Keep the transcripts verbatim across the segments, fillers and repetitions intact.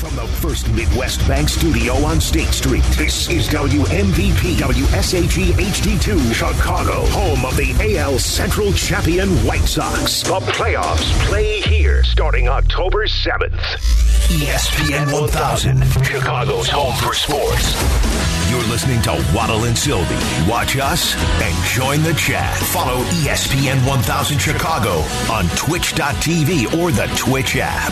From the First Midwest Bank Studio on State Street, this is W M V P W S H E H D two Chicago, home of the A L Central champion White Sox. The playoffs play here starting October seventh. E S P N one thousand, Chicago's home for sports. You're listening to Waddle and Sylvie. Watch us and join the chat. Follow E S P N one thousand Chicago on twitch dot t v or the Twitch app.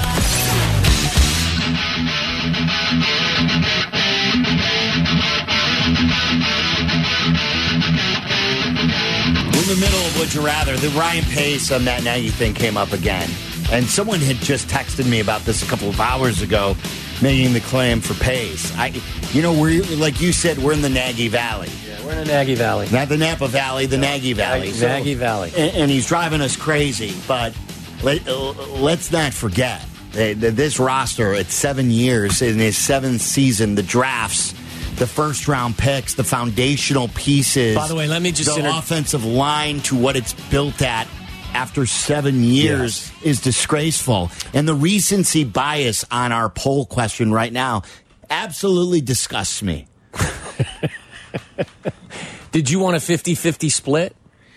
In the middle of Would You Rather, the Ryan Pace uh, Matt Nagy thing came up again. And someone had just texted me about this a couple of hours ago, making the claim for Pace. I, you know, we're like you said, we're in the Nagy Valley. Yeah, we're in the Nagy Valley. Not the Napa Valley, the no, Nagy Valley. So, Nagy Valley. And, and he's driving us crazy. But let, uh, let's not forget that this roster at seven years, in his seventh season, the drafts, the first-round picks, the foundational pieces. By the way, let me just... The inter- offensive line to what it's built at after seven years yes. is disgraceful. And the recency bias on our poll question right now absolutely disgusts me. Did you want a fifty-fifty split?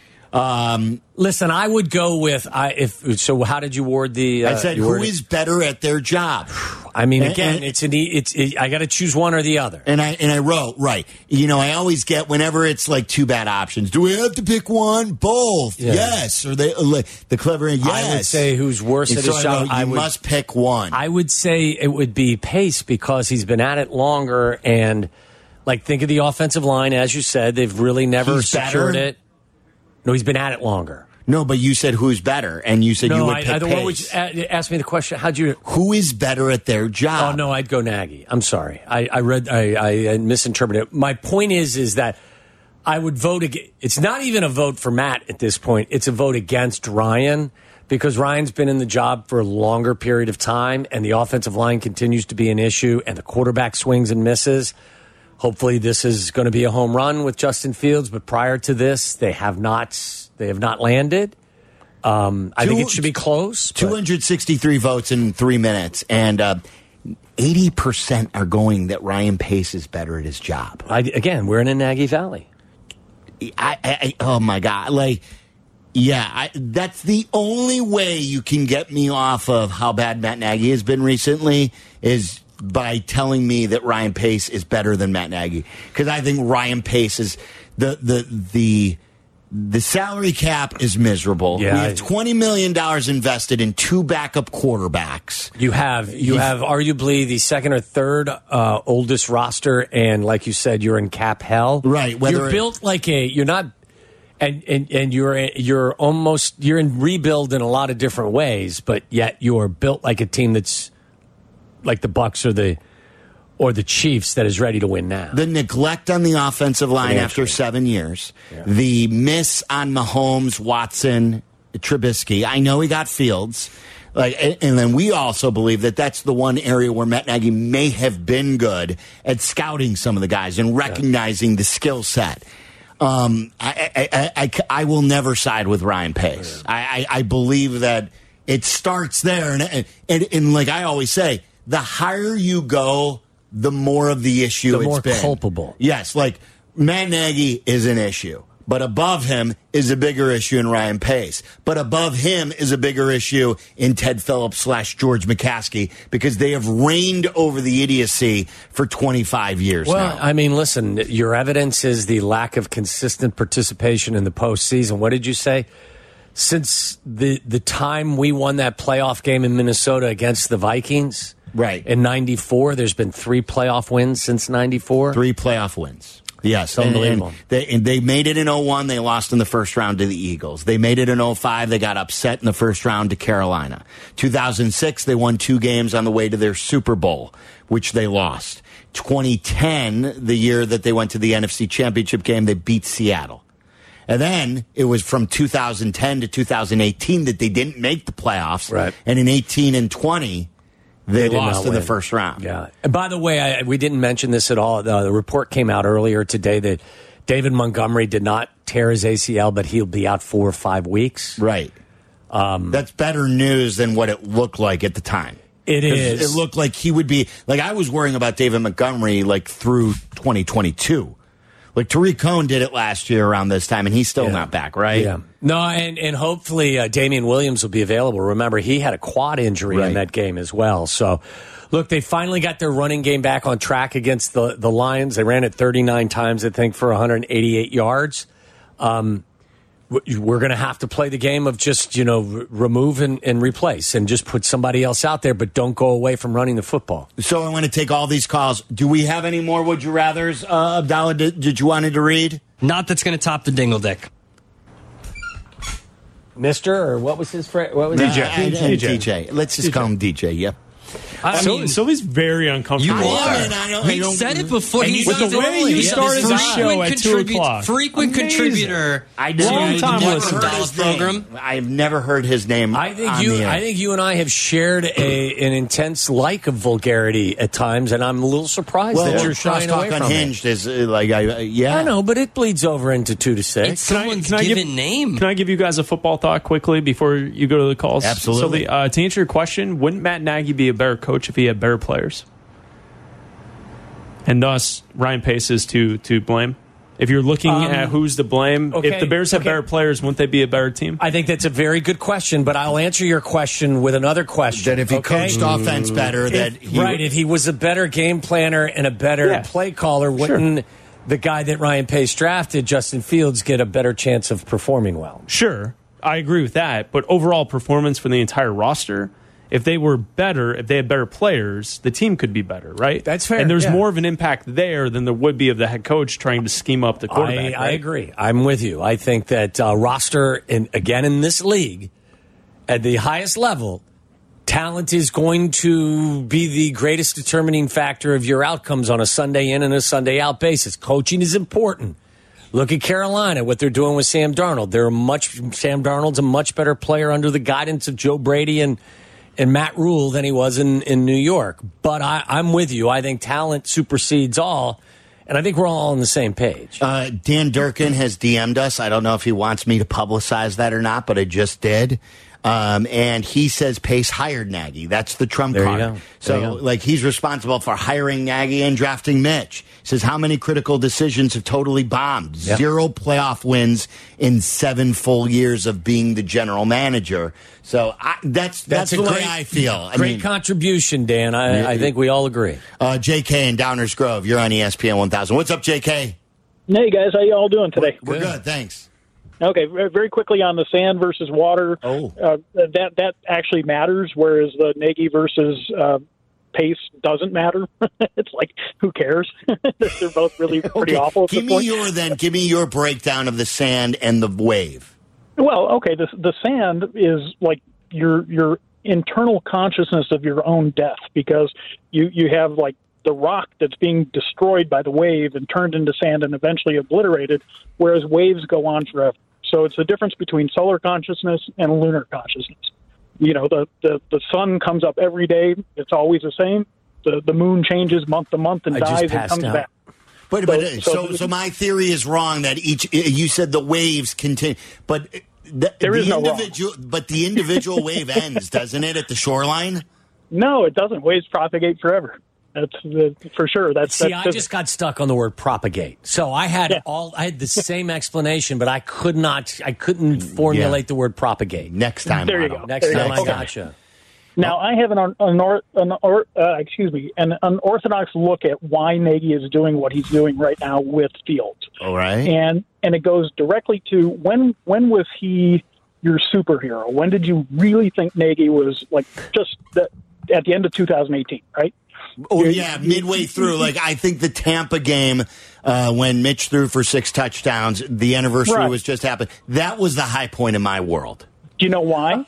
Um, Listen, I would go with I if so. How did you word the? Uh, I said, who is better at their job? I mean, and, again, and, it's an it's. It, I got to choose one or the other. And I and I wrote right. You know, I always get whenever it's like two bad options. Do we have to pick one? Both? Yeah. Yes. Or they uh, the clever? Yes. I would say who's worse and at so his I job. Wrote, you I would, must pick one. I would say it would be Pace because he's been at it longer and like think of the offensive line as you said they've really never he's secured better? it. No, he's been at it longer. No, but you said who's better, and you said no, you would I, pick I, Pace. What would you, ask me the question. How'd you? Who is better at their job? Oh no, I'd go Nagy. I'm sorry, I, I read, I, I misinterpreted it. My point is, is that I would vote against. It's not even a vote for Matt at this point. It's a vote against Ryan because Ryan's been in the job for a longer period of time, and the offensive line continues to be an issue, and the quarterback swings and misses. Hopefully, this is going to be a home run with Justin Fields, but prior to this, they have not. They have not landed. Um, I Two, think it should be close. two hundred sixty-three votes in three minutes, and uh, eighty percent are going that Ryan Pace is better at his job. I, again, we're in a Nagy Valley. I, I, oh, my God. Like, yeah, I, that's the only way you can get me off of how bad Matt Nagy has been recently is by telling me that Ryan Pace is better than Matt Nagy. Because I think Ryan Pace is the the the... The salary cap is miserable. Yeah. We have twenty million dollars invested in two backup quarterbacks. You have you have arguably the second or third uh, oldest roster, and like you said, you're in cap hell. Right. Whether you're built like a you're not, and and and you're you're almost you're in rebuild in a lot of different ways, but yet you're built like a team that's like the Bucks or the. Or the Chiefs that is ready to win now. The neglect on the offensive line after seven years. Yeah. The miss on Mahomes, Watson, Trubisky. I know he got Fields. Like, and then we also believe that that's the one area where Matt Nagy may have been good at scouting some of the guys and recognizing yeah. the skill set. Um, I, I, I, I, I will never side with Ryan Pace. Yeah. I, I, I believe that it starts there. And, and, and, and like I always say, the higher you go, the more of the issue the it's more been. culpable. Yes, like Matt Nagy is an issue, but above him is a bigger issue in Ryan Pace. But above him is a bigger issue in Ted Phillips slash George McCaskey because they have reigned over the idiocy for twenty-five years well, now. Well, I mean, listen, your evidence is the lack of consistent participation in the postseason. What did you say? Since the the time we won that playoff game in Minnesota against the Vikings... Right. In ninety-four, there's been three playoff wins since ninety-four. Three playoff wins. Yes. And, unbelievable. And they, and they made it in oh one. They lost in the first round to the Eagles. They made it in oh five. They got upset in the first round to Carolina. two thousand six, they won two games on the way to their Super Bowl, which they lost. twenty ten, the year that they went to the N F C Championship game, they beat Seattle. And then it was from two thousand ten to two thousand eighteen that they didn't make the playoffs. Right. And in eighteen and twenty... They, they lost in win. the first round. Yeah. And by the way, I, we didn't mention this at all. The, the report came out earlier today that David Montgomery did not tear his A C L, but he'll be out four or five weeks. Right. Um, That's better news than what it looked like at the time. It is. It looked like he would be, like I was worrying about David Montgomery like through twenty twenty-two. Like Tariq Cohen did it last year around this time, and he's still yeah. not back, right? Yeah. No, and, and hopefully uh, Damian Williams will be available. Remember, he had a quad injury right. in that game as well. So, look, they finally got their running game back on track against the, the Lions. They ran it thirty-nine times, I think, for one hundred eighty-eight yards. Um, we're going to have to play the game of just, you know, r- remove and, and replace and just put somebody else out there, but don't go away from running the football. So I want to take all these calls. Do we have any more Would You Rathers? Uh, Abdallah, did, did you wanted to read? Not that's going to top the Dingle Dick. Mister, or what was his phrase? What was D J. J. D J. D J. Let's just D J. Call him D J, yep. I So, mean, Sylvie's very uncomfortable. You I are. I mean, I don't- I He don't- said it before. and He's with the way you started the show at two o'clock. Frequent Amazing. contributor I to Long the time Martin listener. Dallas program. I've never heard his name. I think on you. the air. I think you and I have shared a an intense like of vulgarity at times, and I'm a little surprised well, that you're shying away Crosstalk from Unhinged it. is uh, like, I, uh, yeah. I know, but it bleeds over into two to six. It's Can I- someone's can I give- given name. Can I give you guys a football thought quickly before you go to the calls? Absolutely. So, the, uh, to answer your question, wouldn't Matt Nagy be a better coach if he had better players? And thus, Ryan Pace is to to blame. If you're looking Um, at who's to blame, okay, if the Bears have okay. better players, wouldn't they be a better team? I think that's a very good question, but I'll answer your question with another question. That if he okay? coached offense better, that If- he right, would- if he was a better game planner and a better Yeah. play caller, wouldn't the guy that Ryan Pace drafted, Justin Fields, get a better chance of performing well? Sure, I agree with that. But overall performance for the entire roster, if they were better, if they had better players, the team could be better, right? That's fair, And there's yeah. more of an impact there than there would be of the head coach trying to scheme up the quarterback. I, right? I agree. I'm with you. I think that uh, roster, in, again, in this league, at the highest level, talent is going to be the greatest determining factor of your outcomes on a Sunday in and a Sunday out basis. Coaching is important. Look at Carolina, what they're doing with Sam Darnold. They're a much Sam Darnold's a much better player under the guidance of Joe Brady and and Matt Rule than he was in, in New York. But I, I'm with you. I think talent supersedes all, and I think we're all on the same page. Uh, Dan Durkin has D M'd us. I don't know if he wants me to publicize that or not, but I just did. Um, and he says Pace hired Nagy. That's the trump There you card. go. There So, you go. like, he's responsible for hiring Nagy and drafting Mitch. He says how many critical decisions have totally bombed? Yep. Zero playoff wins in seven full years of being the general manager. So I, that's that's, a the way great, I feel. I Great mean, contribution, Dan. I, I think we all agree. uh, J K in Downers Grove. You're on E S P N one thousand. What's up, J K? Hey guys, how you all doing today? We're good, thanks. Okay, very quickly on the sand versus water. Oh. uh, that that actually matters, whereas the Nagy versus uh, Pace doesn't matter. It's like, who cares? They're both really pretty Okay, awful. At Give this me point. your then. Give me your breakdown of the sand and the wave. Well, okay, the the sand is like your your internal consciousness of your own death, because you you have like the rock that's being destroyed by the wave and turned into sand and eventually obliterated, whereas waves go on forever. So it's the difference between solar consciousness and lunar consciousness. You know, the, the, the sun comes up every day. It's always the same. The the moon changes month to month and I just dies and passed comes out. back. But but So- so so- so my theory is wrong that each you said the waves continue, but the, There the is no wrong. individual but the individual wave ends, doesn't it, at the shoreline? No, it doesn't. Waves propagate forever. That's the, for sure. That's See, that's I physics. just got stuck on the word propagate. So I had Yeah. all I had the same explanation, but I could not. I couldn't formulate Yeah. the word propagate. Next time, There you Otto. go. Next There you time go. I Okay. gotcha. Now, I have an, un, an, or, an or, uh, excuse me, an unorthodox look at why Nagy is doing what he's doing right now with Fields, All right. and and it goes directly to when when was he your superhero? When did you really think Nagy was like just the, at the end of two thousand eighteen, right? Oh yeah, midway through, like I think the Tampa game uh, when Mitch threw for six touchdowns, the anniversary Right. was just happened. That was the high point in my world. Do you know why?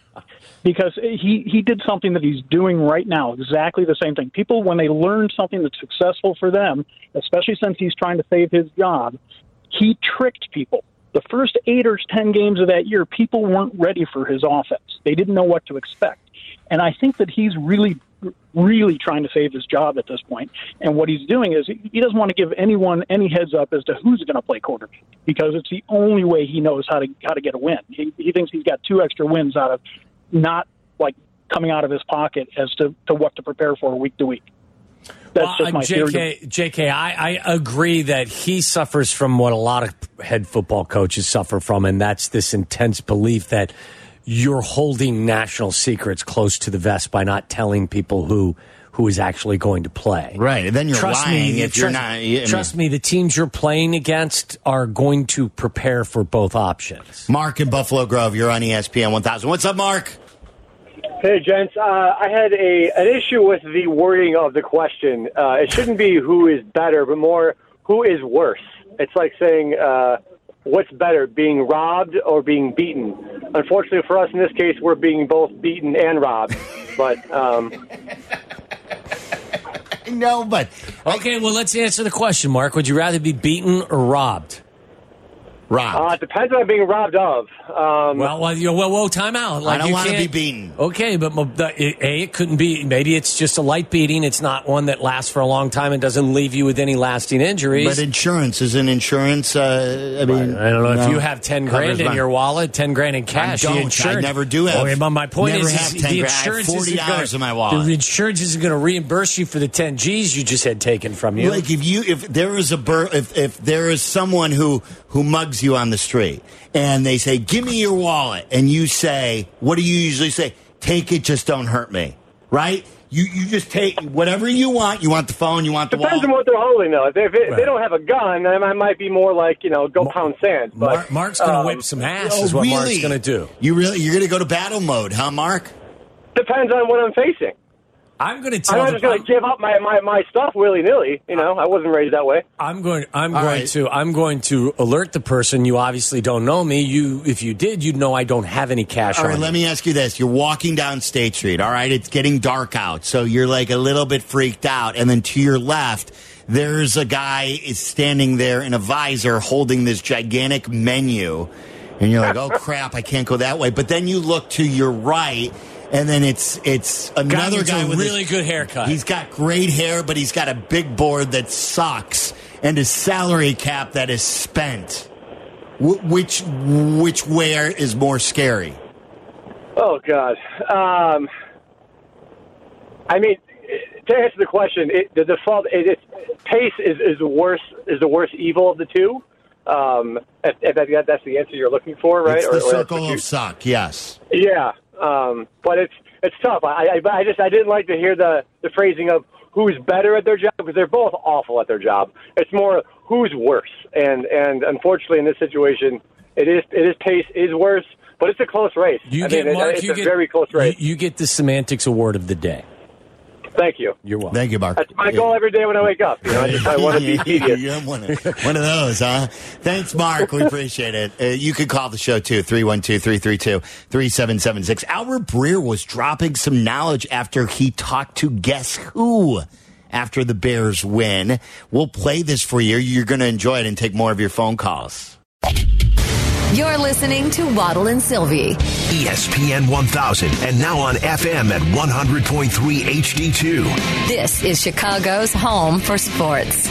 Because he, he did something that he's doing right now, exactly the same thing. People, when they learn something that's successful for them, especially since he's trying to save his job, he tricked people. The first eight or ten games of that year, people weren't ready for his offense. They didn't know what to expect. And I think that he's really, really trying to save his job at this point. And what he's doing is he doesn't want to give anyone any heads up as to who's going to play quarterback, because it's the only way he knows how to how to get a win. He, he thinks he's got two extra wins out of not like coming out of his pocket as to, to what to prepare for week to week. That's well, just my J K, theory. J K, I, I agree that he suffers from what a lot of head football coaches suffer from, and that's this intense belief that you're holding national secrets close to the vest by not telling people who who is actually going to play. Right, and then you're trust lying me, if tr- you're not. I mean, trust me, the teams you're playing against are going to prepare for both options. Mark in Buffalo Grove, you're on E S P N one thousand. What's up, Mark? Hey, gents. Uh, I had a an issue with the wording of the question. Uh, it shouldn't be who is better, but more who is worse. It's like saying uh, what's better, being robbed or being beaten. Unfortunately for us in this case, we're being both beaten and robbed. But um, no, but okay. Well, let's answer the question, Mark. Would you rather be beaten or robbed? Robbed. Uh, it depends on what I'm being robbed of. Um, well, well, you know, whoa, whoa, time out. Like, I don't you want to can't- be beaten. Okay, but A, it couldn't be. Maybe it's just a light beating. It's not one that lasts for a long time and doesn't leave you with any lasting injuries. But insurance isn't insurance. Uh, I mean, I don't know no, if you have ten grand covers in my- your wallet, ten grand in cash. I the don't. insurance, I never do have. Okay, but my point never is, have is ten the grand. I have insurance forty isn't dollars gonna, in my wallet. The insurance isn't going to reimburse you for the ten G's you just had taken from you. Like if you if there is a bur- if if there is someone who who mugs you on the street and they say, "Give me your wallet," and you say, "What do you usually say?" Take it, just don't hurt me, right? You you just take whatever you want. You want the phone, you want the Depends wallet. on what they're holding, though. If, they- if, it, if Right. they don't have a gun, then I might be more like, you know, go pound sand. But Mark, Mark's going to um, whip some ass. Oh, is what really? Mark's going to do. You really you're going to go to battle mode, huh, Mark? depends on what I'm facing. I'm going to I'm tell. not the- just going to give up my, my, my stuff willy nilly. You know, I wasn't raised that way. I'm going. I'm All going right. to. I'm going to alert the person. You obviously don't know me. You, if you did, you'd know I don't have any cash All on right, me. let me ask you this. You're walking down State Street, all right? It's getting dark out, so you're like a little bit freaked out. And then to your left, there's a guy is standing there in a visor holding this gigantic menu. And you're like, oh, crap, I can't go that way. But then you look to your right, and then it's it's another with guy a with really his- good haircut. He's got great hair, but he's got a big board that sucks and a salary cap that is spent. Wh- which which wear is more scary? Oh, God. Um, I mean, to answer the question, it, the default it, it, pace is, is the worst is the worst evil of the two. Um, if, if that, that's the answer you're looking for, right? It's Or- the or that's circle what you- of suck, yes. Yeah, um, but it's it's tough. I, I I just I didn't like to hear the the phrasing of who's better at their job because they're both awful at their job. It's more who's worse, and and unfortunately in this situation, it is it is pace is worse, but it's a close race. You I get mean, it- Mark. it's you a get, very close race. You, you get the semantics award of the day. Thank you. You're welcome. Thank you, Mark. That's my goal every day when I wake up. You know, I just I want to be tedious. You're one of, one of those, huh? Thanks, Mark. We appreciate it. Uh, you could call the show, too, three one two, three three two, three seven seven six. Albert Breer was dropping some knowledge after he talked to Guess Who after the Bears win. We'll play this for you. You're going to enjoy it and take more of your phone calls. You're listening to Waddle and Sylvie. E S P N one thousand and now on F M at one hundred point three H D two. This is Chicago's home for sports.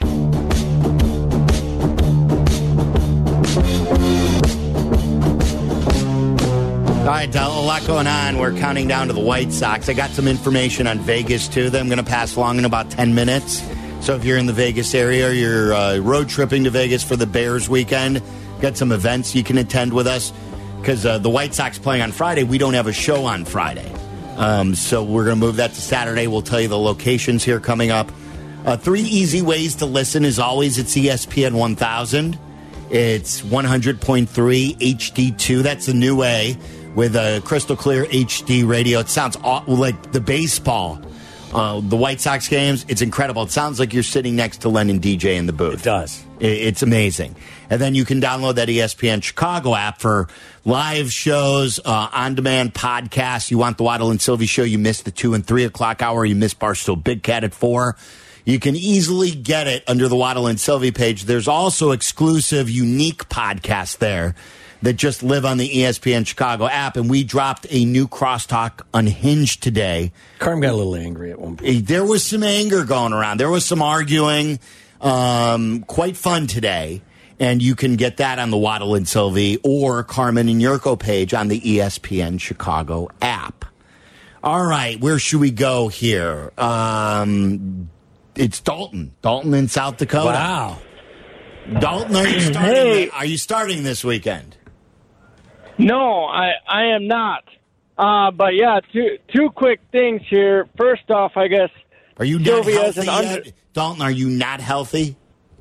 All right, a lot going on. We're counting down to the White Sox. I got some information on Vegas, too, that I'm going to pass along in about ten minutes. So if you're in the Vegas area, you're uh, road tripping to Vegas for the Bears weekend, got some events you can attend with us. Because uh, the White Sox playing on Friday, we don't have a show on Friday. Um, so we're going to move that to Saturday. We'll tell you the locations here coming up. Uh, three easy ways to listen. As always, it's E S P N one thousand. It's one hundred point three H D two. That's the new way with a crystal clear H D radio. It sounds aw- like the baseball, uh, the White Sox games. It's incredible. It sounds like you're sitting next to Len and D J in the booth. It does. It- It's amazing. And then you can download that E S P N Chicago app for live shows, uh, on-demand podcasts. You want the Waddle and Sylvie show, you missed the two and three o'clock hour, you missed Barstool Big Cat at four. You can easily get it under the Waddle and Sylvie page. There's also exclusive, unique podcasts there that just live on the E S P N Chicago app. And we dropped a new Crosstalk Unhinged today. Carm got a little angry at one point. There was some anger going around. There was some arguing. Um, quite fun today. And you can get that on the Waddle and Sylvie or Carmen and Yurko page on the E S P N Chicago app. All right, where should we go here? Um, it's Dalton. Dalton in South Dakota. Wow. Dalton, are you starting? Hey. Are you starting this weekend? No, I, I am not. Uh, but yeah, two two quick things here. First off, I guess Are you not Sylvia's healthy an yet? under- Dalton, are you not healthy?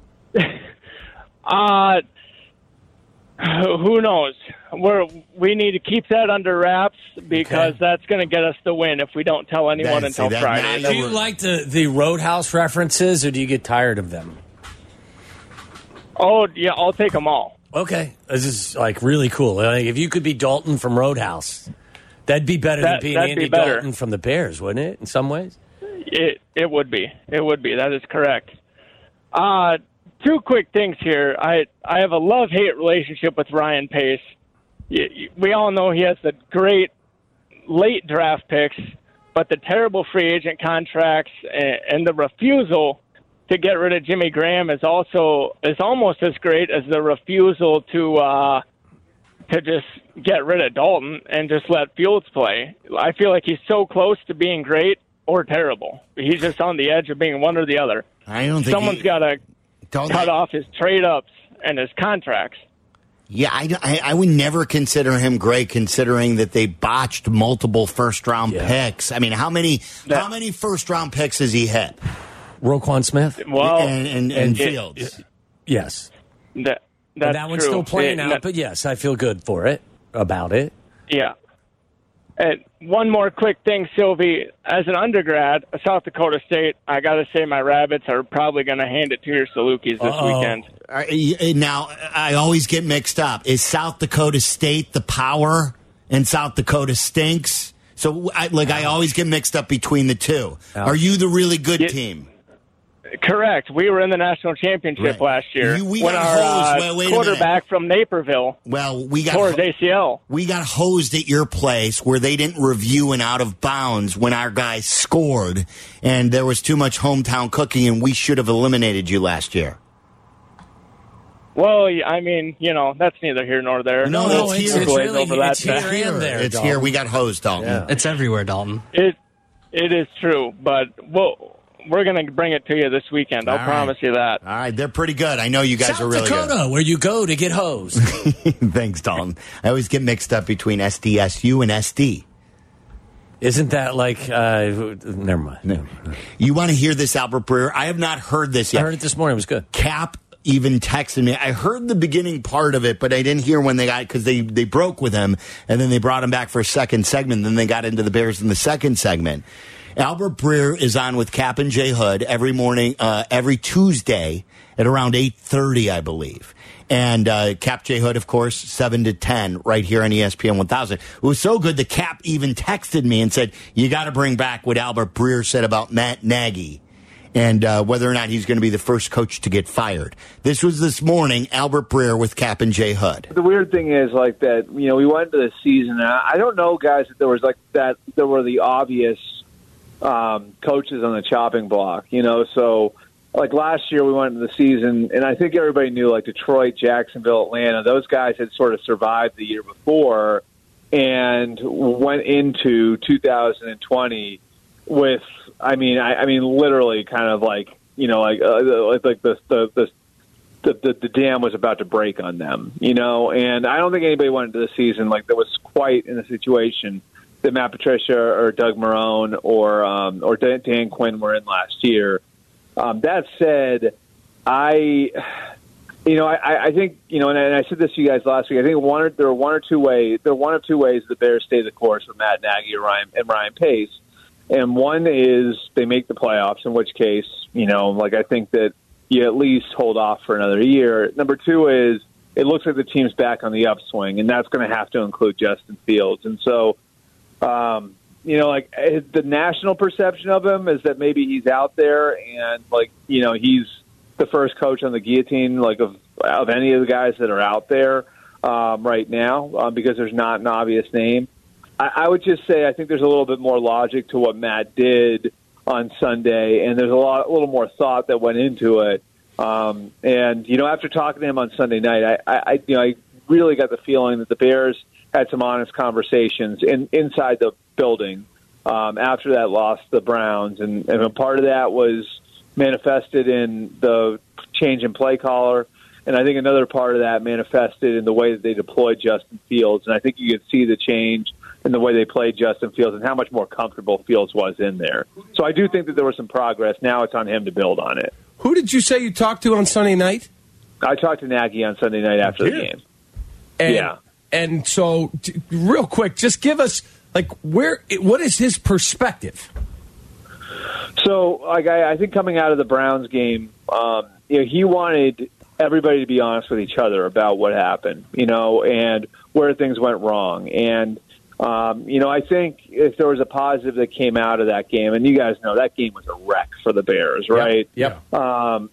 uh, who knows? We're we need to keep that under wraps because Okay. that's going to get us the win if we don't tell anyone That's- until that- Friday. now Do you like the, the Roadhouse references, or do you get tired of them? Oh yeah, I'll take them all. Okay. This is, like, really cool. Like, if you could be Dalton from Roadhouse, that'd be better That- than being that'd Andy be better. Dalton from the Bears, wouldn't it, in some ways? It it would be. It would be. That is correct. Uh, two quick things here. I I have a love-hate relationship with Ryan Pace. Y- y- We all know he has the great late draft picks, but the terrible free agent contracts and, and the refusal to get rid of Jimmy Graham is also is almost as great as the refusal to uh, to just get rid of Dalton and just let Fields play. I feel like he's so close to being great or terrible. He's just on the edge of being one or the other. I don't think Someone's he- got to Don't cut I- off his trade-ups and his contracts. Yeah, I, I, I would never consider him great, considering that they botched multiple first round Yeah. picks. I mean, how many That- how many first round picks has he hit? Roquan Smith? Well, and and, and it- Fields. Yes. that, And that's that one's true. still playing It- out, but yes, I feel good for it, about it. Yeah. And one more quick thing, Sylvie. As an undergrad, at South Dakota State, I got to say my Rabbits are probably going to hand it to your Salukis this Uh-oh. weekend. Uh, y- Now, I always get mixed up. Is South Dakota State the power and South Dakota stinks? So, I, like, I always get mixed up between the two. Are you the really good Yeah. team? Correct. We were in the national championship Right. last year You- we when got our hosed. uh, Well, wait a quarterback from Naperville Well, we got tore his A C L. we got hosed at your place where they didn't review an out of bounds when our guys scored, and there was too much hometown cooking, and we should have eliminated you last year. Well, I mean, you know, that's neither here nor there. No, No, it's it's, here. it's Glaze really over that it's here fact. and there. It's Dalton. here. We got hosed, Dalton. Yeah. It's everywhere, Dalton. It it is true, but we'll, we're going to bring it to you this weekend. I'll All promise right. you that. All right, they're pretty good. I know you guys South are really Dakota, where you go to get hosed. good. Thanks, Dalton. I always get mixed up between S D S U and S D. Isn't that like, uh, never mind. No. You want to hear this, Albert Breer? I have not heard this I yet. heard it this morning. It was good. Cap even texted me. I heard the beginning part of it, but I didn't hear when they got, because they, they broke with him, and then they brought him back for a second segment, then they got into the Bears in the second segment. Albert Breer is on with Cap and Jay Hood every morning, uh, every Tuesday at around eight thirty, I believe. And uh, Cap J Hood, of course, seven to ten right here on E S P N one thousand. It was so good that Cap even texted me and said, you got to bring back what Albert Breer said about Matt Nagy and uh, whether or not he's going to be the first coach to get fired. This was this morning, Albert Breer with Cap and Jay Hood. The weird thing is, like, that, you know, we went into the season, and I I don't know, guys, that there was, like, that there were the obvious um, coaches on the chopping block, you know, so, like, last year we went into the season, and I think everybody knew, like, Detroit, Jacksonville, Atlanta, those guys had sort of survived the year before and went into two thousand twenty with, I mean, I, I mean, literally kind of like, you know, like, uh, like, like the, the, the, the, the, the dam was about to break on them, you know, and I don't think anybody went into the season like that was quite in a situation that Matt Patricia or Doug Marrone or, um, or Dan, Dan Quinn were in last year. Um, that said, I, you know, I, I think, you know, and I, and I said this to you guys last week, I think one or, there are one or two ways, there are one or two ways the Bears stay the course with Matt Nagy or Ryan, and Ryan Pace. And one is they make the playoffs, in which case, you know, like I think that you at least hold off for another year. Number two is it looks like the team's back on the upswing, and that's going to have to include Justin Fields. And so, um, you know, like the national perception of him is that maybe he's out there and, like, you know, he's the first coach on the guillotine, like, of, of any of the guys that are out there um, right now um, because there's not an obvious name. I, I would just say I think there's a little bit more logic to what Matt did on Sunday, and there's a lot, a little more thought that went into it. Um, and you know, after talking to him on Sunday night, I, I, you know, I really got the feeling that the Bears had some honest conversations in, inside the building um, after that loss to the Browns. And, and a part of that was manifested in the change in play caller. And I think another part of that manifested in the way that they deployed Justin Fields. And I think you could see the change in the way they played Justin Fields and how much more comfortable Fields was in there. So I do think that there was some progress. Now it's on him to build on it. Who did you say you talked to on Sunday night? I talked to Nagy on Sunday night after the game. And, yeah. And so, t- real quick, just give us, like, where, what is his perspective? So, like, I, I think coming out of the Browns game, um, you know, he wanted everybody to be honest with each other about what happened, you know, and where things went wrong. And, um, you know, I think if there was a positive that came out of that game, and you guys know that game was a wreck for the Bears, right? Yep. yep. Um,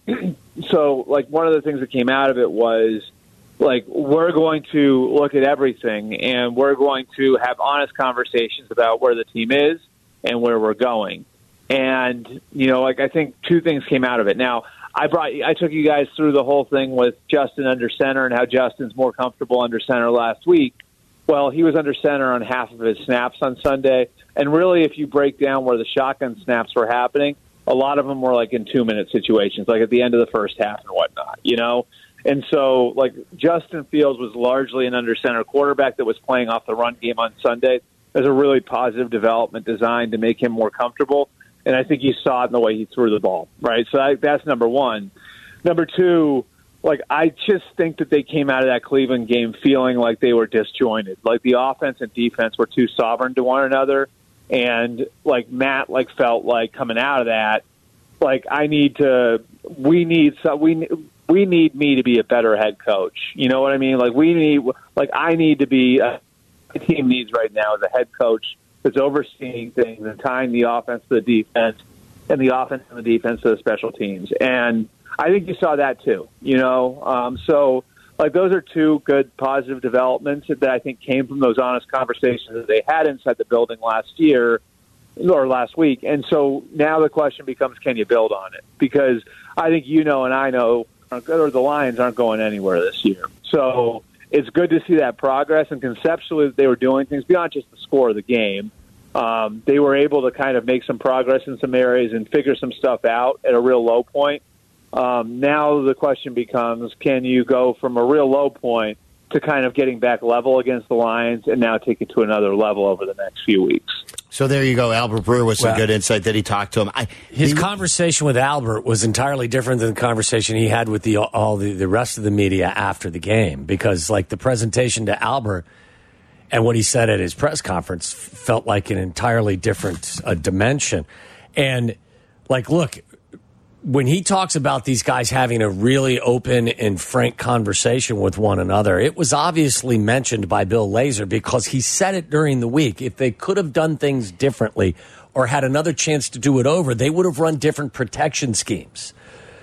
so, like, one of the things that came out of it was, like, we're going to look at everything, and we're going to have honest conversations about where the team is and where we're going. And, you know, like, I think two things came out of it. Now, I brought, I took you guys through the whole thing with Justin under center and how Justin's more comfortable under center last week. Well, he was under center on half of his snaps on Sunday. And really, if you break down where the shotgun snaps were happening, a lot of them were like in two-minute situations, like at the end of the first half and whatnot, you know? And so, like, Justin Fields was largely an under center quarterback that was playing off the run game on Sunday. There's a really positive development designed to make him more comfortable. And I think you saw it in the way he threw the ball, right? So I, that's number one. Number two, like, I just think that they came out of that Cleveland game feeling like they were disjointed. Like, the offense and defense were too sovereign to one another. And, like, Matt, like, felt like coming out of that, like, I need to, we need, so we, we need me to be a better head coach. You know what I mean? Like, we need, like, I need to be, a, the team needs right now is a head coach that's overseeing things and tying the offense to the defense and the offense and the defense to the special teams. And I think you saw that too, you know? Um, so, like, those are two good positive developments that I think came from those honest conversations that they had inside the building last year or last week. And so now the question becomes, can you build on it? Because I think you know and I know, or the Lions aren't going anywhere this year. So it's good to see that progress, and conceptually they were doing things beyond just the score of the game. Um, they were able to kind of make some progress in some areas and figure some stuff out at a real low point. Um, now the question becomes, can you go from a real low point to kind of getting back level against the Lions and now take it to another level over the next few weeks? So there you go. Albert Breer was some well, good insight that he talked to him. I, his he, conversation with Albert was entirely different than the conversation he had with the all the, the rest of the media after the game, because, like, the presentation to Albert and what he said at his press conference felt like an entirely different uh, dimension. And, like, look, when he talks about these guys having a really open and frank conversation with one another, it was obviously mentioned by Bill Lazor because he said it during the week. If they could have done things differently or had another chance to do it over, they would have run different protection schemes.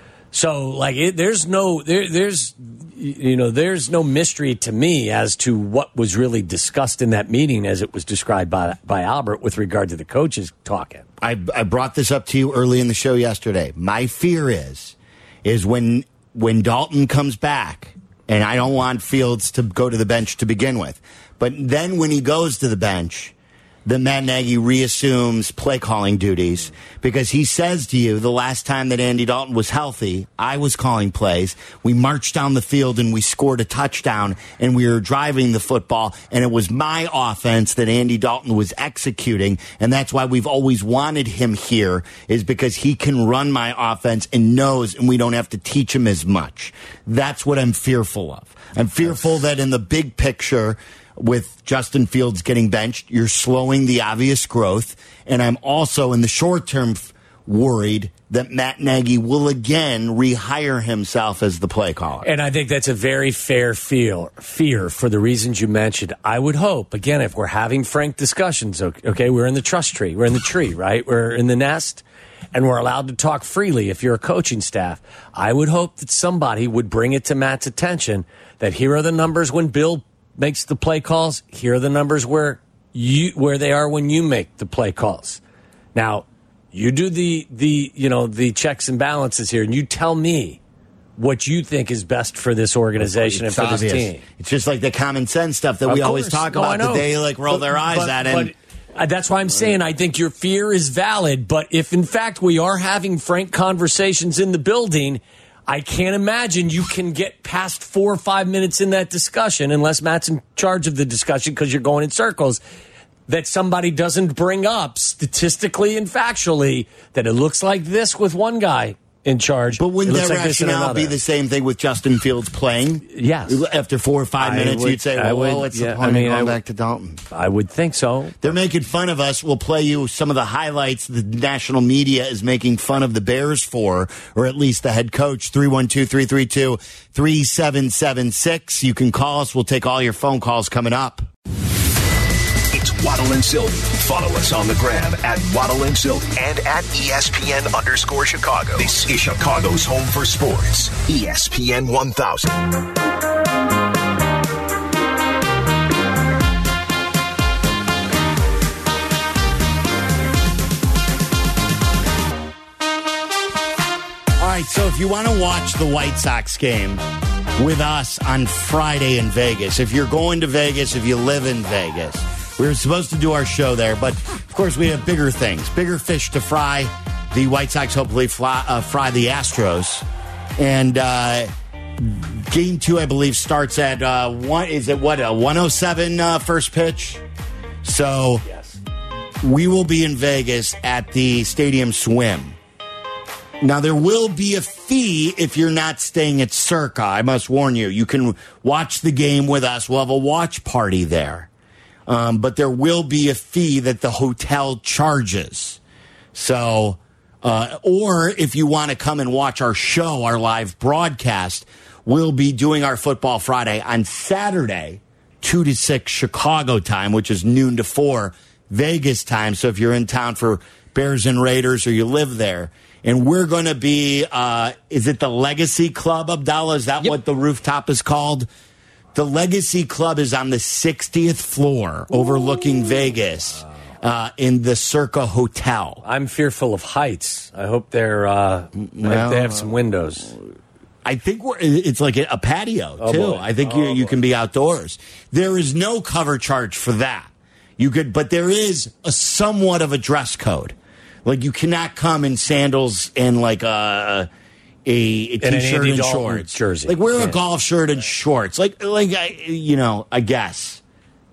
So, like, it, there's no, there, there's, you know, there's no mystery to me as to what was really discussed in that meeting as it was described by by Albert with regard to the coaches talking. I, I brought this up to you early in the show yesterday. My fear is, is when when Dalton comes back, and I don't want Fields to go to the bench to begin with, but then when he goes to the bench, then Matt Nagy reassumes play calling duties, because he says to you, the last time that Andy Dalton was healthy, I was calling plays. We marched down the field and we scored a touchdown, and we were driving the football, and it was my offense that Andy Dalton was executing, and that's why we've always wanted him here, is because he can run my offense and knows, and we don't have to teach him as much. That's what I'm fearful of. I'm fearful that in the big picture, with Justin Fields getting benched, you're slowing the obvious growth. And I'm also, in the short term, f- worried that Matt Nagy will again rehire himself as the play caller. And I think that's a very fair feel, fear for the reasons you mentioned. I would hope, again, if we're having frank discussions, okay, we're in the trust tree, we're in the tree, right? We're in the nest, and we're allowed to talk freely if you're a coaching staff. I would hope that somebody would bring it to Matt's attention that here are the numbers when Bill makes the play calls. Here are the numbers where you where they are when you make the play calls. Now, you do the the you know the checks and balances here, and you tell me what you think is best for this organization it's and for obvious. this team. It's just like the common sense stuff that of we course. always talk no, about that they like roll but, their eyes but, at. And but Uh, that's why I'm saying I think your fear is valid. But if, in fact, we are having frank conversations in the building, I can't imagine you can get past four or five minutes in that discussion, unless Matt's in charge of the discussion because you're going in circles, that somebody doesn't bring up statistically and factually that it looks like this with one guy in charge. But wouldn't that like rationale be the same thing with Justin Fields playing? Yes. After four or five I minutes, would, you'd say, I well, would, what's yeah, the point I mean, of going I, back to Dalton? I would think so. They're making fun of us. We'll play you some of the highlights the national media is making fun of the Bears for, or at least the head coach. three one two, three three two, three seven seven six. You can call us. We'll take all your phone calls coming up. It's Waddle and Sylvie. Follow us on the gram at Waddle and Sylvie and at E S P N underscore Chicago. This is Chicago's home for sports. E S P N one thousand. All right, so if you want to watch the White Sox game with us on Friday in Vegas, if you're going to Vegas, if you live in Vegas, we were supposed to do our show there, but of course we have bigger things, bigger fish to fry. The White Sox hopefully fly, uh, fry the Astros, and uh, game two, I believe, starts at uh, one. Is it what a one oh seven uh, first pitch? So yes. We will be in Vegas at the Stadium Swim. Now, there will be a fee if you're not staying at Circa. I must warn you. You can watch the game with us. We'll have a watch party there. Um, but there will be a fee that the hotel charges. So, uh, or if you want to come and watch our show, our live broadcast, we'll be doing our Football Friday on Saturday, two to six Chicago time, which is noon to four Vegas time. So if you're in town for Bears and Raiders or you live there, and we're going to be, uh, is it the Legacy Club, Abdallah? Is that yep. what the rooftop is called? The Legacy Club is on the sixtieth floor overlooking Ooh. Vegas uh, in the Circa Hotel. I'm fearful of heights. I hope they're uh, well, I hope they have some windows. I think we're, it's like a patio, oh, too. boy. I think oh, you, you boy. can be outdoors. There is no cover charge for that. You could, but there is a somewhat of a dress code. Like, you cannot come in sandals and, like, a, a, a T-shirt and, and shorts. Jersey. Like, wear yeah. a golf shirt and shorts. Like, like I, you know, I guess.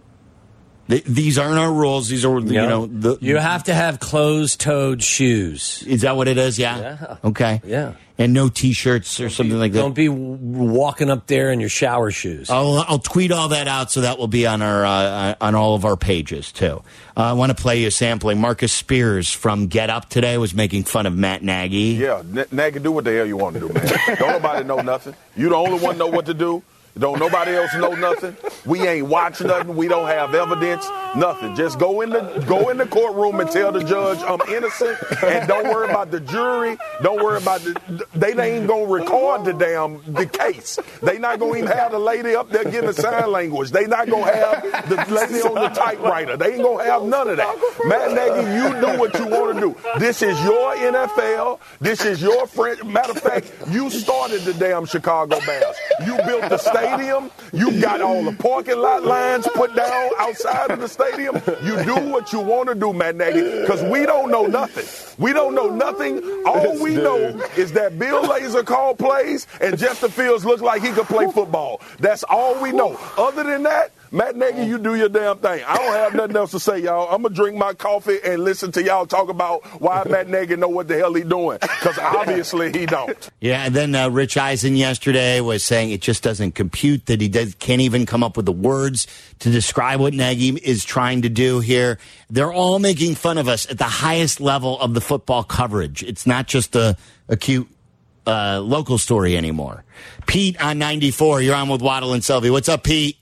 Th- these aren't our rules. These are, you no. know. The, you have to have closed-toed shoes. Is that what it is? Yeah? Yeah. Okay. Yeah. And no T-shirts or don't something be, like that. Don't be walking up there in your shower shoes. I'll, I'll tweet all that out, so that will be on our uh, on all of our pages too. Uh, I want to play you a sampling. Marcus Spears from Get Up today was making fun of Matt Nagy. Yeah, N- Nagy, do what the hell you want to do, man. Don't nobody know nothing. You the only one know what to do. Don't nobody else know nothing. We ain't watch nothing. We don't have evidence. Nothing. Just go in the go in the courtroom and tell the judge I'm innocent, and don't worry about the jury. Don't worry about the. They ain't gonna record the damn the case. They not gonna even have the lady up there getting the sign language. They not gonna have the lady on the typewriter. They ain't gonna have none of that. Matt Nagy, you do what you want to do. This is your N F L. This is your friend. Matter of fact, you started the damn Chicago Bears. You built the stadium. You got all the parking lot lines put down outside of the stadium. You do what you want to do, Matt Nagy, because we don't know nothing. We don't know nothing. All we know is that Bill Lazor called plays and Justin Fields looked like he could play football. That's all we know. Other than that, Matt Nagy, you do your damn thing. I don't have nothing else to say, y'all. I'm going to drink my coffee and listen to y'all talk about why Matt Nagy know what the hell he doing, because obviously he don't. Yeah, and then uh, Rich Eisen yesterday was saying it just doesn't compute, that he does, can't even come up with the words to describe what Nagy is trying to do here. They're all making fun of us at the highest level of the football coverage. It's not just a, a cute uh, local story anymore. Pete on ninety-four, you're on with Waddle and Sylvie. What's up, Pete?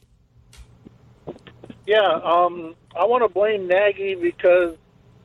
Yeah, um, I want to blame Nagy because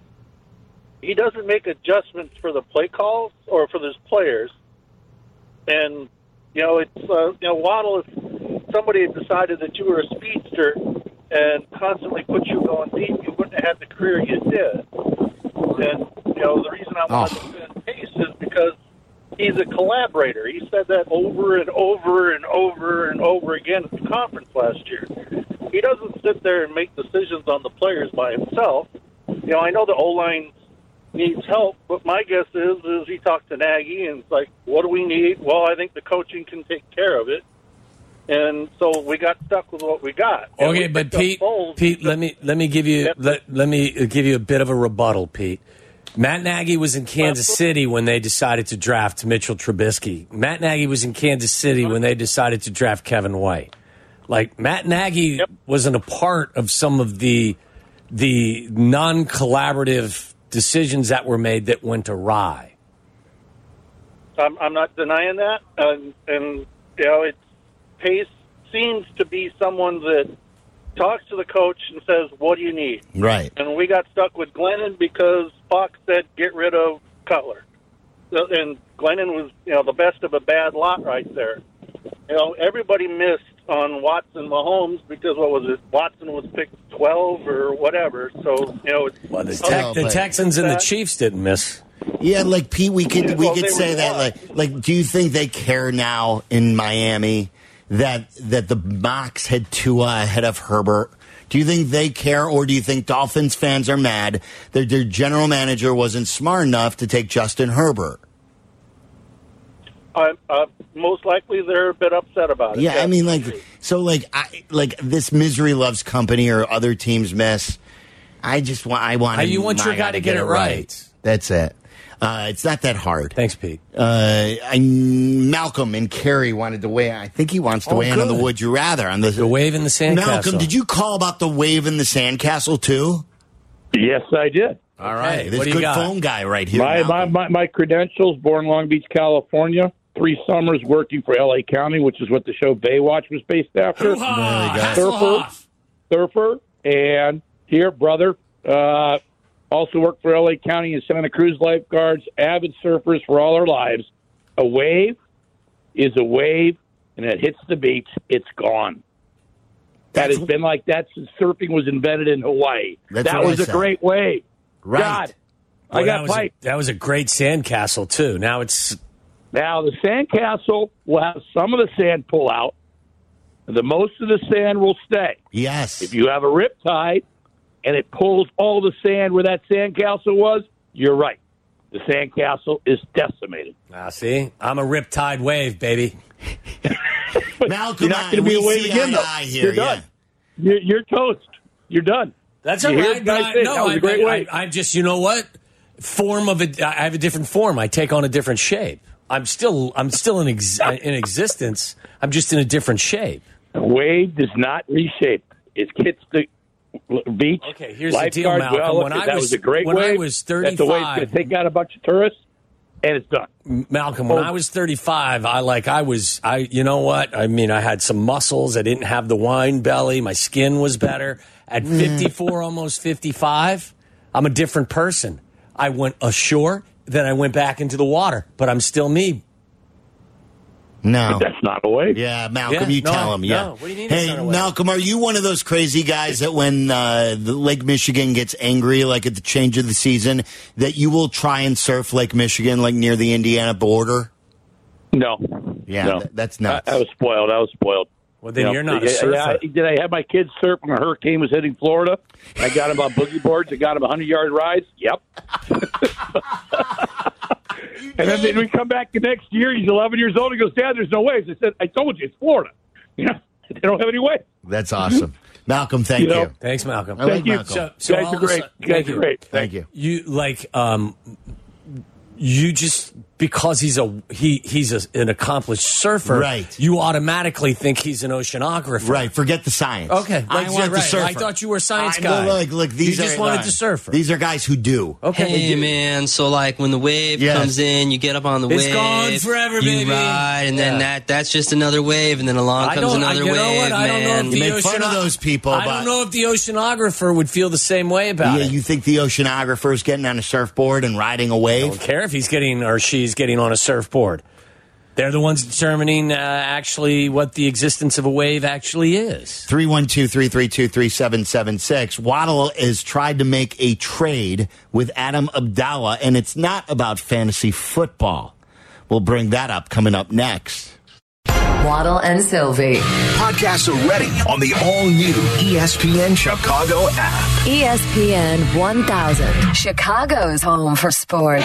he doesn't make adjustments for the play calls or for his players. And, you know, it's, uh, you know, Waddle, if somebody had decided that you were a speedster and constantly put you going deep, you wouldn't have had the career you did. And, you know, the reason I wanted oh. to defend Pace is because he's a collaborator. He said that over and over and over and over again at the conference last year. He doesn't sit there and make decisions on the players by himself. you know, I know the O-line needs help, but my guess is is he talked to Nagy and it's like, what do we need? Well, I think the coaching can take care of it. And so we got stuck with what we got. And Okay, we but picked up Pete, Foles. Pete, let me let me give you Yep. let, let me give you a bit of a rebuttal, Pete. Matt Nagy was in Kansas City when they decided to draft Mitchell Trubisky. Matt Nagy was in Kansas City when they decided to draft Kevin White. Like Matt Nagy Yep. wasn't a part of some of the the non-collaborative decisions that were made that went awry. I'm, I'm not denying that, and, and you know, it's Pace seems to be someone that talks to the coach and says, "What do you need?" Right. And we got stuck with Glennon because Fox said, "Get rid of Cutler," So- and Glennon was, you know, the best of a bad lot right there. You know, everybody missed on Watson Mahomes because what was it? Watson was picked twelve or whatever. So you know, it's, Well, the, Well, Tex- the but- Texans and the that- Chiefs didn't miss. Yeah, like Pete, we could we Well, could they say were that. won. Like, like, do you think they care now in Miami that that the Mocs had Tua ahead of Herbert? Do you think they care, or do you think Dolphins fans are mad that their general manager wasn't smart enough to take Justin Herbert? uh, uh, most likely they're a bit upset about it. Yeah, I mean, like, Definitely. so, like, I like this misery loves company, or other teams miss. I just want, I want, Hey, you want your my guy to get it right. That's it. Uh, it's not that hard. Thanks, Pete. Uh, I, Malcolm and Kerry wanted to weigh. I think he wants to Oh, weigh in on the good. Would You Rather on the The wave in the sandcastle. Malcolm, did you call about the wave in the sandcastle too? Yes, I did. All right, this what do you good got? phone guy right here. My, my, Malcolm. my, my credentials, born Long Beach, California. Three summers working for L A County, which is what the show Baywatch was based after. Hoo-ha! Surfer, surfer, and here, brother. Uh, also worked for L A County and Santa Cruz lifeguards, avid surfers for all our lives. A wave is a wave, and it hits the beach, it's gone. That That's- has been like that since surfing was invented in Hawaii. That's that what I was a said. great wave. Right. God, I Boy, got that was, a, pipe. that was a great sandcastle, too. Now it's Now, the sandcastle will have some of the sand pull out. The most of the sand will stay. Yes. If you have a rip tide and it pulls all the sand where that sandcastle was, you're right. The sandcastle is decimated. Ah, see, I'm a riptide wave, baby. Malcolm, You're not going to be we a wave see again, eye to though. eye here, You're done. yeah. You're, you're toast. You're done. That's You all hear right. the But guy I, say, no, that was I, a great I, wave. I, I just, you know what? Form of it. I have a different form. I take on a different shape. I'm still, I'm still in, ex, in existence. I'm just in a different shape. A wave does not reshape. It hits the beach. Okay, here's the deal, Lifeguards, Malcolm. well, look, When I that was- was a great when I wave. was That's the way it's going thirty-five to take out a bunch of tourists, and it's done. Malcolm, when Oh. I was thirty-five, I like I was I you know what? I mean, I had some muscles. I didn't have the wine belly. My skin was better. At fifty-four, almost fifty-five, I'm a different person. I went ashore, then I went back into the water, but I'm still me. No. But that's not a wave. Yeah, Malcolm, Yeah, you no, tell him. Yeah. no. What do you mean it's Hey, not a wave? Malcolm, are you one of those crazy guys that when uh, the Lake Michigan gets angry, like at the change of the season, that you will try and surf Lake Michigan, like near the Indiana border? No. Yeah, no. th- that's nuts. I, I was spoiled. I was spoiled. Well, then You know, you're not a yeah, surfer. yeah, I- did I have my kids surf when a hurricane was hitting Florida? I got them on boogie boards. I got them hundred-yard rides. Yep. And then, then we come back the next year. He's eleven years old. He goes, Dad, there's no waves. I said, I told you, it's Florida. You know, they don't have any waves. That's awesome. Malcolm, thank You you. know, Thanks, Malcolm. I like Thank you. Malcolm. So, so guys all are of a great. sudden- You guys thank are you. great. Thank you. You like um you just because he's a he he's a, an accomplished surfer, Right. You automatically think he's an oceanographer, Right, forget the science. Okay, I like, want yeah, the right. surfer. I thought you were a science I, guy. Well, look, look, these you are, just wanted uh, to surfer. These are guys who do. Okay, Hey man, so like when the wave Yes. comes in, you get up on the It's wave. gone forever, you baby. ride, and then Yeah. that that's just another wave, and then along I comes don't. I, another you wave, know what? I don't know man. if the You make fun of oceano- those people, I but- don't know if the oceanographer would feel the same way about Yeah, it. you think the oceanographer is getting on a surfboard and riding a I wave? don't care if he's getting or she's getting on a surfboard. They're the ones determining uh, actually what the existence of a wave actually is. three one two, three three two, three seven seven six. Waddle has tried to make a trade with Adam Abdallah, and it's not about fantasy football. We'll bring that up coming up next. Waddle and Sylvie. Podcasts are ready on the all-new E S P N Chicago app. E S P N one thousand, Chicago's home for sports.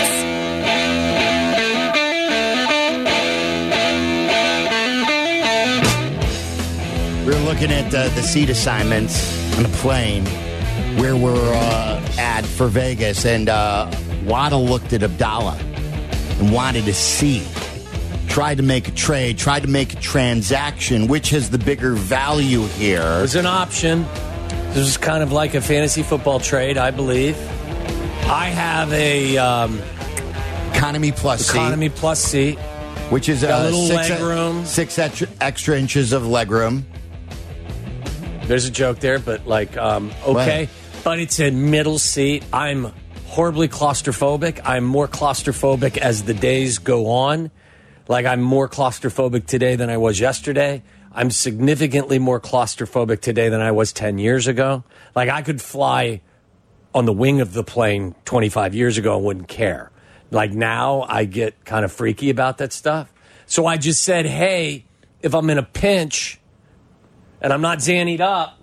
We're looking at uh, the seat assignments on the plane where we're uh, at for Vegas, and uh, Waddle looked at Abdallah and wanted to see. Tried to make a trade, tried to make a transaction. Which has the bigger value here? It was an option. This is kind of like a fantasy football trade, I believe. I have a um, Economy Plus Economy seat. Plus seat. Which is Got uh, a little six, leg room. Six extra, extra inches of leg room. There's a joke there, but like, um, okay. What? But it's a middle seat. I'm horribly claustrophobic. I'm more claustrophobic as the days go on. Like, I'm more claustrophobic today than I was yesterday. I'm significantly more claustrophobic today than I was ten years ago. Like, I could fly on the wing of the plane twenty-five years ago and wouldn't care. Like, now I get kind of freaky about that stuff. So I just said, hey, if I'm in a pinch and I'm not zannied up,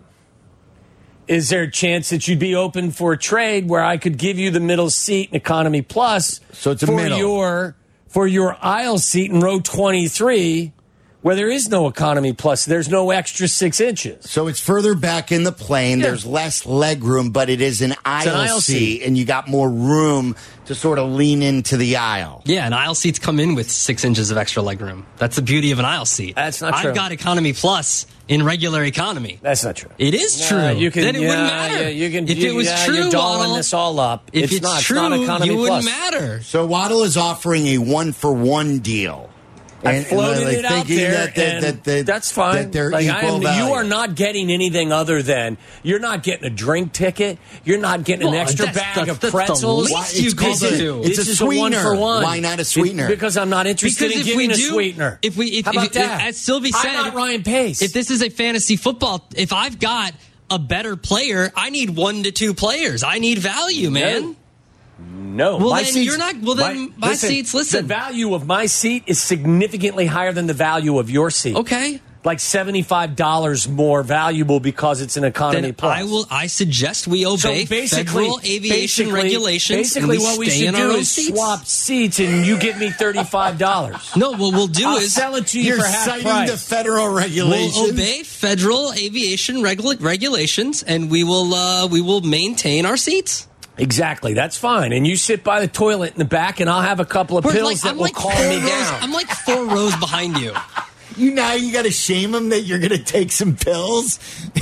is there a chance that you'd be open for a trade where I could give you the middle seat in Economy Plus so it's a for middle. your for your aisle seat in row twenty-three, where there is no Economy Plus? There's no extra six inches. So it's further back in the plane. Yeah. There's less leg room, but it is an aisle, an aisle seat, seat. and you got more room to sort of lean into the aisle. Yeah, and aisle seats come in with six inches of extra legroom. That's the beauty of an aisle seat. That's not true. I've got Economy Plus in regular economy. That's not true. It is Nah, true. you can, then it yeah, wouldn't matter. yeah, you can, if you, it was yeah, true, you're dolling Waddle, this all up. if it's, it's, not, true, it's not Economy you wouldn't Plus. matter. So Waddle is offering a one-for-one deal. I And- floated and, like, it out thinking there, that, that, and that, that, that's fine. that they're Like, I equal am, value. you are not getting anything other than you're not getting a drink ticket. You're not getting an Well, extra that's- bag that's- of that's the pretzels. least Why- you it's could called a- do. It's this a is a one sweetener. for one. Why not a sweetener? It- because I'm not interested Because in if giving we a do, sweetener. if we, if, How about if, that? as Sylvie said, I'm not Ryan Pace. if this is a fantasy football, if I've got a better player, I need one to two players. I need value, man. No. Well, my then seats- you're not- well, then my seats, listen. The value of my seat is significantly higher than the value of your seat. Okay. Like seventy-five dollars more valuable because it's an Economy Then Plus. I will. I suggest we So obey basically, federal aviation basically- regulations. Basically, and we what we stay should in do our own is seats. swap seats, and you give me thirty-five dollars. No, what we'll do I'll is sell it to you You're for half citing price. the federal regulations. we'll obey federal aviation regula- regulations, and we will uh, we will maintain our seats. Exactly, that's fine. And you sit by the toilet in the back, and I'll have a couple of We're pills like- that I'm will like calm four me rows- down. I'm like four rows behind you. You now you got to shame him that you're going to take some pills.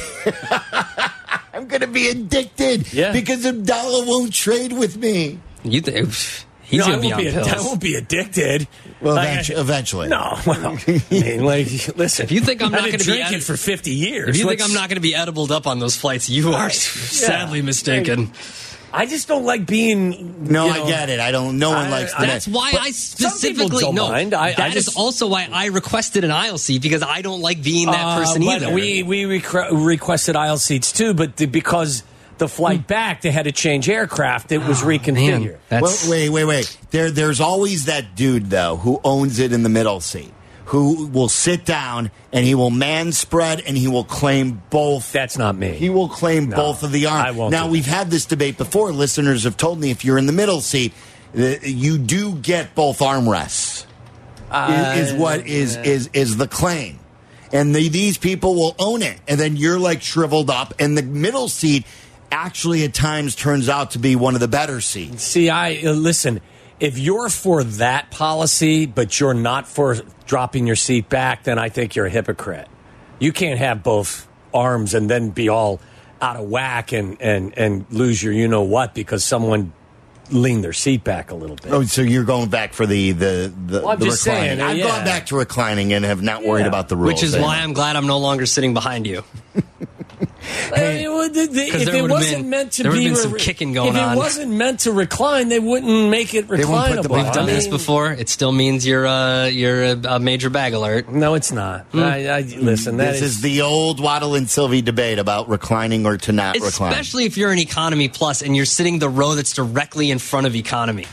I'm going to be addicted Yeah. because Abdallah won't trade with me. You think he's No, I gonna be won't on be, pills? I won't be addicted. Well, Like, eventu- eventually. No, well, I mean, like, listen. If you think I'm I've not been going to be drinking ed- for fifty years, If you think let's- I'm not going to be edibled up on those flights, you are sadly mistaken. I just don't like being. No, you I know, get it. I don't. No one I- likes I- that. That's why But I some specifically people don't no. mind. I- that I is just- also why I requested an aisle seat because I don't like being that Uh, person but either. We we requ- requested aisle seats too, but the, because the flight back they had to change aircraft, it was reconfigured. Man, that's Well, wait, wait, wait. There, there's always that dude though who owns it in the middle seat, who will sit down and he will man spread and he will claim both. That's not me. He will claim No, both of the arms. I won't Now do we've that. had this debate before. Listeners have told me if you're in the middle seat, that you do get both armrests. Uh, is, is what is is is the claim, and the, these people will own it, and then you're like shriveled up, and the middle seat actually at times turns out to be one of the better seats. See, I uh, listen. If you're for that policy, but you're not for dropping your seat back, then I think you're a hypocrite. You can't have both arms and then be all out of whack and and and lose your you know what because someone leaned their seat back a little bit. Oh, so you're going back for the the the, Well, I'm the just reclining? saying, uh, I've yeah. gone back to reclining and have not worried Yeah. about the rules. which is anymore. why I'm glad I'm no longer sitting behind you. Hey, well, the- the- if there it would've wasn't been- meant to there would've be been some re- kicking going if it on. wasn't meant to recline, they wouldn't make it They won't put the reclinable. button We've done I this mean, before. It still means you're a you're a, a major bag alert. No, it's not. I, I, listen, that This is, is the old Waddle and Sylvie debate about reclining or to not recline. Especially if you're an economy plus and you're sitting the row that's directly in front of economy.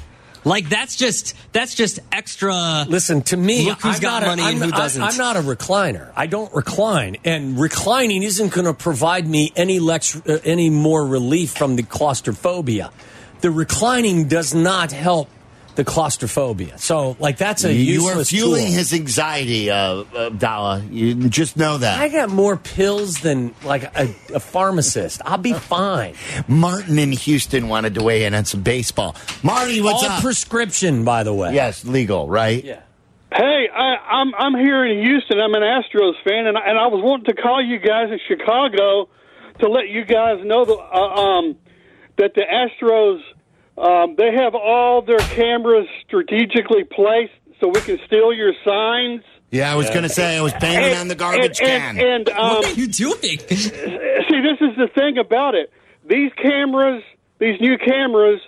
Like that's just that's just extra. Listen to me. Look who's I'm got not money a, and I'm, who doesn't. I'm not a recliner. I don't recline, and reclining isn't going to provide me any lex, uh, any more relief from the claustrophobia. The reclining does not help the claustrophobia. So, like, that's a you useless are fueling tool. his anxiety, uh, Abdallah. You just know that. I got more pills than like a, a pharmacist. I'll be fine. Martin in Houston wanted to weigh in on some baseball. Marty, what's All up? prescription, by the way. Yes, legal, right? Yeah. Hey, I, I'm I'm here in Houston. I'm an Astros fan, and I, and I was wanting to call you guys in Chicago to let you guys know that uh, um, that the Astros. Um, they have all their cameras strategically placed so we can steal your signs. Yeah, I was going to say I was banging and, on the garbage and, can. And, and um, what are you doing? See, this is the thing about it. These cameras, these new cameras,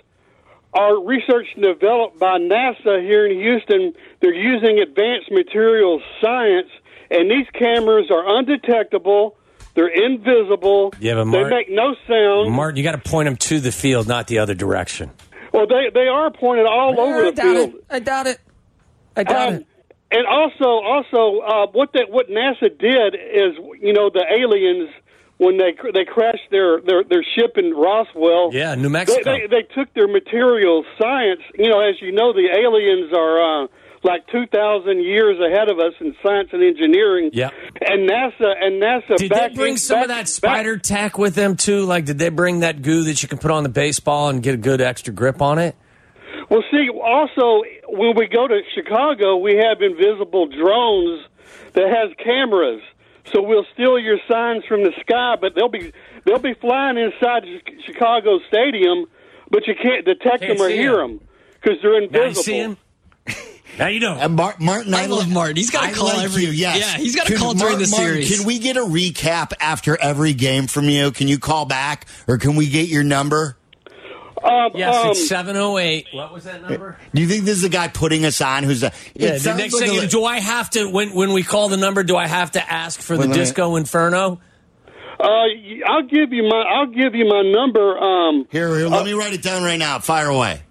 are researched and developed by NASA here in Houston. They're using advanced materials science, and these cameras are undetectable. They're invisible. Yeah, but they Mart- make no sound. Martin, you got to point them to the field, not the other direction. Well, they they are pointed all I over the doubt field. it. I doubt it. I doubt Um, it. And also, also, uh, what that what NASA did is, you know, the aliens when they they crashed their their, their ship in Roswell. Yeah, New Mexico. They, they, they took their materials science. You know, as you know, the aliens are uh, like two thousand years ahead of us in science and engineering. Yeah. And NASA and NASA. Did back they bring in, some back, of that spider back, tack with them too? Like, did they bring that goo that you can put on the baseball and get a good extra grip on it? Well, see, also, when we go to Chicago, we have invisible drones that has cameras. So we'll steal your signs from the sky, but they'll be they'll be flying inside Chicago Stadium, but you can't detect Can't them or see hear them. them because they're invisible. Now you see him? Now you know. Uh, Mar- Martin, I love li- Martin. He's got I to call like every. you, yes. Yeah, he's got to Can- call during Mar- the Martin, series. Can we get a recap after every game from you? Can you call back, or can we get your number? Um, Yes, um, it's seven oh eight. What was that number? Do you think this is the guy putting us on? Who's a? Yeah, it the sounds next like thing, a- do I have to, when, when we call the number, do I have to ask for the Wait, let me- Disco Inferno? uh, I'll give you my I'll give you my number. Um, Here, here, let me write it down right now. Fire away.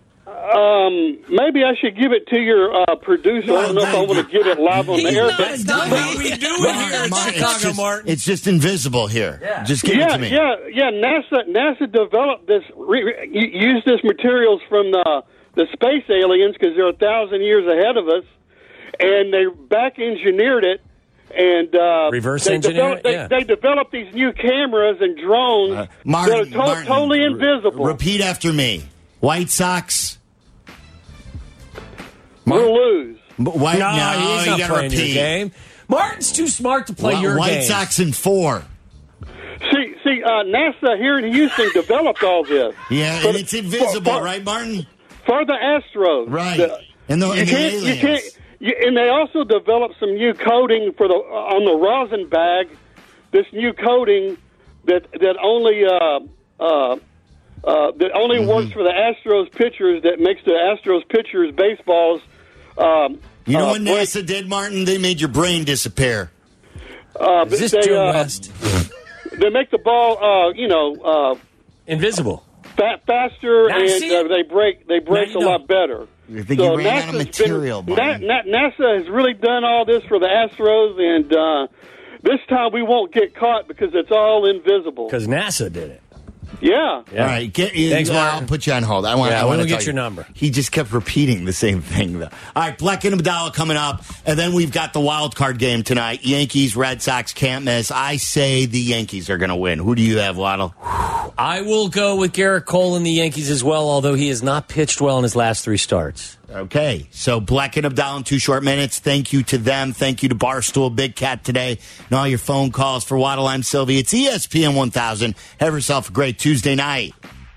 um, maybe I should give it to your uh, producer. I don't know if I want to give it live on the He's air. not but- a dummy. What we do it here in Martin, it's Chicago, just, Martin. it's just invisible here. Yeah. Just give it yeah, to me. yeah, yeah. NASA NASA developed this, re, re, used this materials from the the space aliens because they're a thousand years ahead of us, and they back engineered it and uh, Reverse they engineer developed, it? they, Yeah. they developed these new cameras and drones Uh, Martin, that are to- Martin, totally re- invisible. repeat after me. White Sox. We'll lose. B- White, No, no, he's you not gotta playing your repeat. game. Martin's too smart to play Wh- your White game. Sox in four. See, see, uh, NASA here in Houston developed all this. Yeah, For and the- it's invisible, for- for- right, Martin? For the Astros, Right. The- And the, you and the can't, you aliens. can't, you, and they also developed some new coating for the on the rosin bag. This new coating that that only uh, uh, uh, that only Mm-hmm. works for the Astros pitchers. That makes the Astros pitchers baseballs. Um, You know uh, what break- NASA did, Martin? They made your brain disappear. Uh, Is this they, Joe uh, West? They make the ball, uh, you know, uh, Invisible. fa- faster, Now, and see uh, it? they break they break Now a you know. lot better. You think you ran out of NASA's material, been, Na- Martin. Na- NASA has really done all this for the Astros, and uh, this time we won't get caught because it's all invisible. Because NASA did it. Yeah. Yeah. All right, get you. Thanks, I'll Martin. put you on hold. I want. Yeah, I want we'll to get tell your you. number. He just kept repeating the same thing, though. All right, Black and Abdallah coming up, and then we've got the wild card game tonight. Yankees, Red Sox, can't miss. I say the Yankees are going to win. Who do you have, Waddle? I will go with Garrett Cole and the Yankees as well, although he has not pitched well in his last three starts. Okay, so Black and Abdallah in two short minutes. Thank you to them. Thank you to Barstool Big Cat today, and all your phone calls for Waddle. I'm Sylvie. It's E S P N one thousand. Have yourself a great Tuesday night.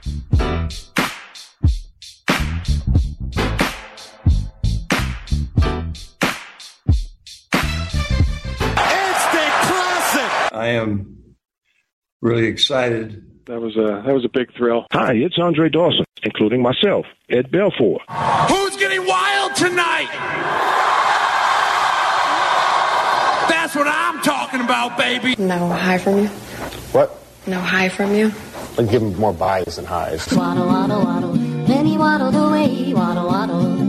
I am really excited. That was a that was a big thrill. Hi, it's Andre Dawson, including myself, Ed Belfour. Who's getting wild tonight? That's what I'm talking about, baby. No hi from you? What? No hi from you? I'll give him more buys than highs. Waddle, waddle, waddle. Many he waddled away, waddle, waddle.